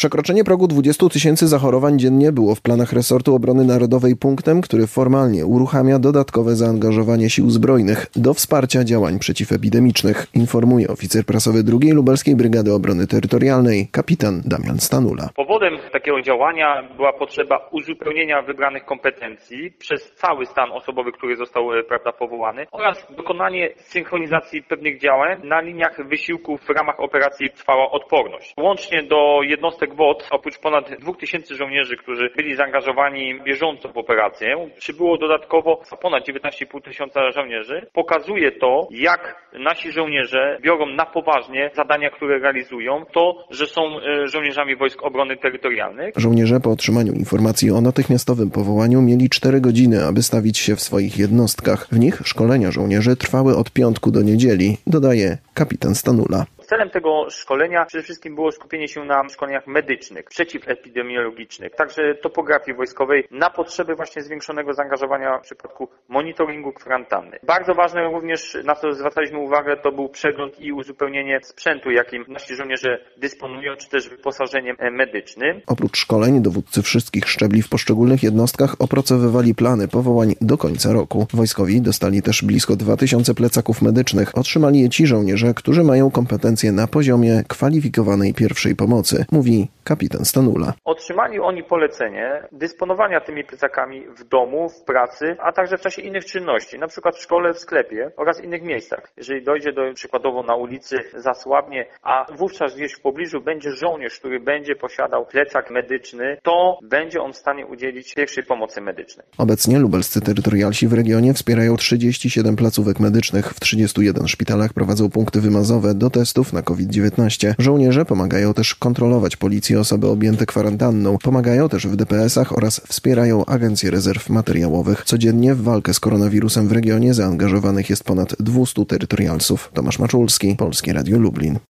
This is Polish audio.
Przekroczenie progu 20 000 zachorowań dziennie było w planach resortu obrony narodowej punktem, który formalnie uruchamia dodatkowe zaangażowanie sił zbrojnych do wsparcia działań przeciwepidemicznych, informuje oficer prasowy 2. Lubelskiej Brygady Obrony Terytorialnej, kapitan Damian Stanula. Powodem takiego działania była potrzeba uzupełnienia wybranych kompetencji przez cały stan osobowy, który został powołany, oraz dokonanie synchronizacji pewnych działań na liniach wysiłków w ramach operacji Trwała Odporność. Łącznie do jednostek WOT, oprócz ponad 2000 żołnierzy, którzy byli zaangażowani bieżąco w operację, przybyło dodatkowo ponad 19,5 tysiąca żołnierzy. Pokazuje to, jak nasi żołnierze biorą na poważnie zadania, które realizują, to, że są żołnierzami Wojsk Obrony Terytorialnej. Żołnierze po otrzymaniu informacji o natychmiastowym powołaniu mieli 4 godziny, aby stawić się w swoich jednostkach. W nich szkolenia żołnierzy trwały od piątku do niedzieli, dodaje kapitan Stanula. Celem tego szkolenia przede wszystkim było skupienie się na szkoleniach medycznych, przeciwepidemiologicznych, także topografii wojskowej na potrzeby właśnie zwiększonego zaangażowania w przypadku monitoringu kwarantanny. Bardzo ważne również, na co zwracaliśmy uwagę, to był przegląd i uzupełnienie sprzętu, jakim nasi żołnierze dysponują, czy też wyposażeniem medycznym. Oprócz szkoleń dowódcy wszystkich szczebli w poszczególnych jednostkach opracowywali plany powołań do końca roku. Wojskowi dostali też blisko 2000 plecaków medycznych. Otrzymali je ci żołnierze, którzy mają kompetencje na poziomie kwalifikowanej pierwszej pomocy, mówi kapitan Stanula. Otrzymali oni polecenie dysponowania tymi plecakami w domu, w pracy, a także w czasie innych czynności, na przykład w szkole, w sklepie oraz innych miejscach. Jeżeli dojdzie do przykładowo na ulicy zasłabnie, a wówczas gdzieś w pobliżu będzie żołnierz, który będzie posiadał plecak medyczny, to będzie on w stanie udzielić pierwszej pomocy medycznej. Obecnie lubelscy terytorialsi w regionie wspierają 37 placówek medycznych. W 31 szpitalach prowadzą punkty wymazowe do testów na COVID-19. Żołnierze pomagają też kontrolować policję osoby objęte kwarantanną. Pomagają też w DPS-ach oraz wspierają Agencję Rezerw Materiałowych. Codziennie w walkę z koronawirusem w regionie zaangażowanych jest ponad 200 terytorialsów. Tomasz Maczulski, Polskie Radio Lublin.